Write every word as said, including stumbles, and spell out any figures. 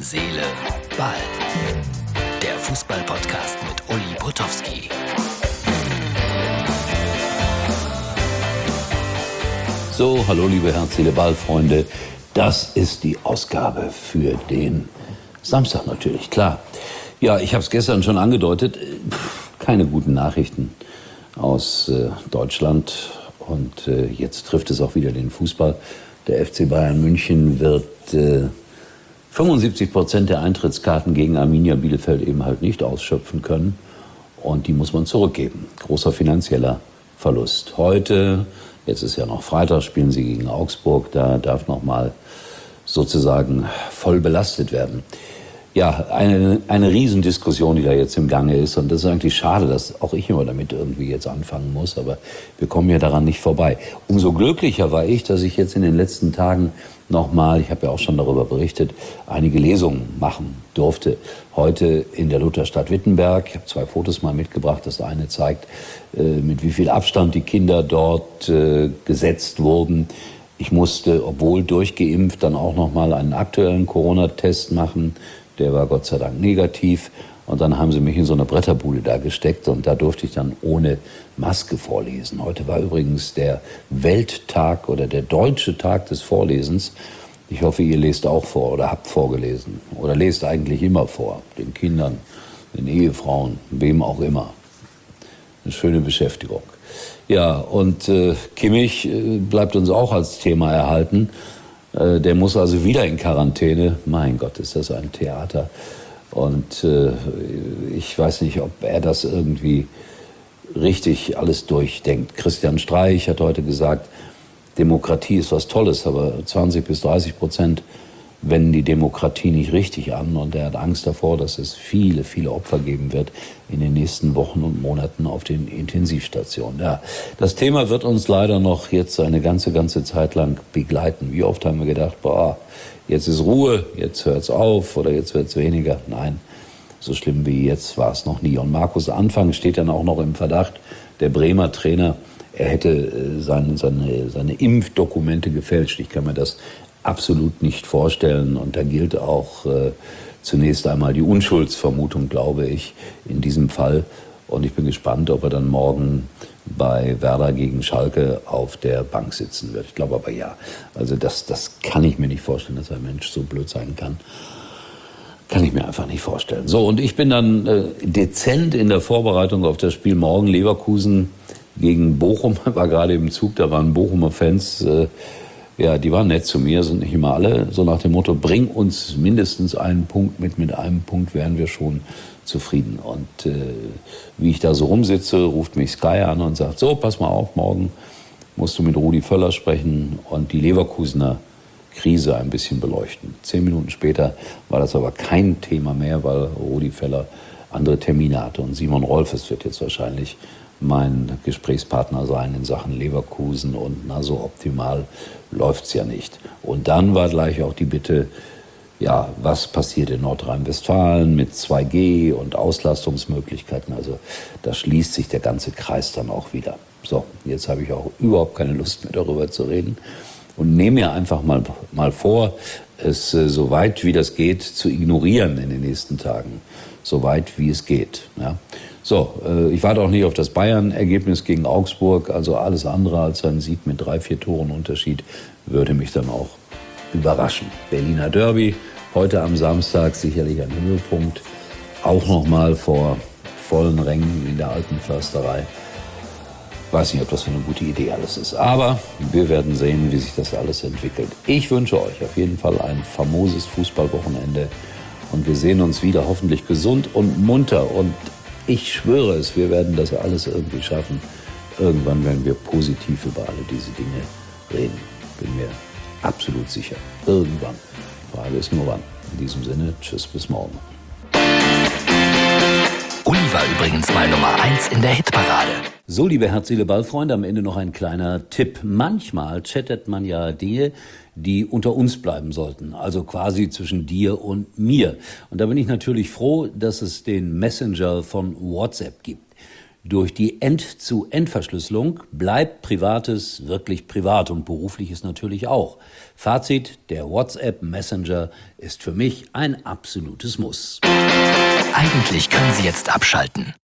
Seele, Ball. Der Fußball-Podcast mit Uli Potowski. So, hallo liebe Herz, Seele, Ball-Freunde. Das ist die Ausgabe für den Samstag natürlich, klar. Ja, ich habe es gestern schon angedeutet. Keine guten Nachrichten aus äh, Deutschland. Und äh, jetzt trifft es auch wieder den Fußball. Der F C Bayern München wird äh, fünfundsiebzig Prozent der Eintrittskarten gegen Arminia Bielefeld eben halt nicht ausschöpfen können. Und die muss man zurückgeben. Großer finanzieller Verlust. Heute, jetzt ist ja noch Freitag, spielen sie gegen Augsburg. Da darf nochmal sozusagen voll belastet werden. Ja, eine, eine Riesendiskussion, die da jetzt im Gange ist. Und das ist eigentlich schade, dass auch ich immer damit irgendwie jetzt anfangen muss. Aber wir kommen ja daran nicht vorbei. Umso glücklicher war ich, dass ich jetzt in den letzten Tagen nochmal, ich habe ja auch schon darüber berichtet, einige Lesungen machen durfte. Heute in der Lutherstadt Wittenberg. Ich habe zwei Fotos mal mitgebracht. Das eine zeigt, äh, mit wie viel Abstand die Kinder dort äh, gesetzt wurden. Ich musste, obwohl durchgeimpft, dann auch nochmal einen aktuellen Corona-Test machen. Der war Gott sei Dank negativ. Und dann haben sie mich in so eine Bretterbude da gesteckt und da durfte ich dann ohne Maske vorlesen. Heute war übrigens der Welttag oder der deutsche Tag des Vorlesens. Ich hoffe, ihr lest auch vor oder habt vorgelesen oder lest eigentlich immer vor. Den Kindern, den Ehefrauen, wem auch immer. Eine schöne Beschäftigung. Ja, und äh, Kimmich äh, bleibt uns auch als Thema erhalten. Äh, der muss also wieder in Quarantäne. Mein Gott, ist das ein Theater. Und äh, ich weiß nicht, ob er das irgendwie richtig alles durchdenkt. Christian Streich hat heute gesagt, Demokratie ist was Tolles, aber zwanzig bis dreißig Prozent wenden die Demokratie nicht richtig an. Und er hat Angst davor, dass es viele, viele Opfer geben wird in den nächsten Wochen und Monaten auf den Intensivstationen. Ja, das Thema wird uns leider noch jetzt eine ganze, ganze Zeit lang begleiten. Wie oft haben wir gedacht, boah, jetzt ist Ruhe, jetzt hört's auf oder jetzt wird's weniger. Nein, so schlimm wie jetzt war es noch nie. Und Markus Anfang steht dann auch noch im Verdacht, der Bremer Trainer, er hätte seine, seine, seine Impfdokumente gefälscht. Ich kann mir das absolut nicht vorstellen. Und da gilt auch äh, zunächst einmal die Unschuldsvermutung, glaube ich, in diesem Fall. Und ich bin gespannt, ob er dann morgen bei Werder gegen Schalke auf der Bank sitzen wird. Ich glaube aber ja. Also das, das kann ich mir nicht vorstellen, dass ein Mensch so blöd sein kann. Kann ich mir einfach nicht vorstellen. So, und ich bin dann äh, dezent in der Vorbereitung auf das Spiel morgen. Leverkusen gegen Bochum. War gerade im Zug, da waren Bochumer Fans. Äh, ja, die waren nett zu mir, sind nicht immer alle. So nach dem Motto, bring uns mindestens einen Punkt mit. Mit einem Punkt wären wir schon zufrieden. Und äh, wie ich da so rumsitze, ruft mich Sky an und sagt, so, pass mal auf, morgen musst du mit Rudi Völler sprechen und die Leverkusener Krise ein bisschen beleuchten. Zehn Minuten später war das aber kein Thema mehr, weil Rudi Völler andere Termine hatte. Und Simon Rolfes wird jetzt wahrscheinlich mein Gesprächspartner sein in Sachen Leverkusen. Und na, so optimal läuft's ja nicht. Und dann war gleich auch die Bitte, ja, was passiert in Nordrhein-Westfalen mit zwei G und Auslastungsmöglichkeiten? Also da schließt sich der ganze Kreis dann auch wieder. So, jetzt habe ich auch überhaupt keine Lust mehr darüber zu reden und nehme mir einfach mal, mal vor, es äh, so weit wie das geht zu ignorieren in den nächsten Tagen. So weit wie es geht. Ja. So, äh, ich warte auch nicht auf das Bayern-Ergebnis gegen Augsburg. Also alles andere als ein Sieg mit drei, vier Toren Unterschied würde mich dann auch überraschen. Berliner Derby, heute am Samstag sicherlich ein Höhepunkt. Auch nochmal vor vollen Rängen in der alten Försterei. Weiß nicht, ob das für eine gute Idee alles ist. Aber wir werden sehen, wie sich das alles entwickelt. Ich wünsche euch auf jeden Fall ein famoses Fußballwochenende. Und wir sehen uns wieder hoffentlich gesund und munter. Und ich schwöre es, wir werden das alles irgendwie schaffen. Irgendwann werden wir positiv über alle diese Dinge reden. Bin mir absolut sicher. Irgendwann. Frage ist nur wann. In diesem Sinne, tschüss, bis morgen. Uli war übrigens mal Nummer eins in der Hitparade. So, liebe Herz, Seele, Ball-Freunde, am Ende noch ein kleiner Tipp. Manchmal chattet man ja Dinge, die unter uns bleiben sollten, also quasi zwischen dir und mir. Und da bin ich natürlich froh, dass es den Messenger von WhatsApp gibt. Durch die End-zu-End-Verschlüsselung bleibt Privates wirklich privat und Berufliches natürlich auch. Fazit, der WhatsApp Messenger ist für mich ein absolutes Muss. Eigentlich können Sie jetzt abschalten.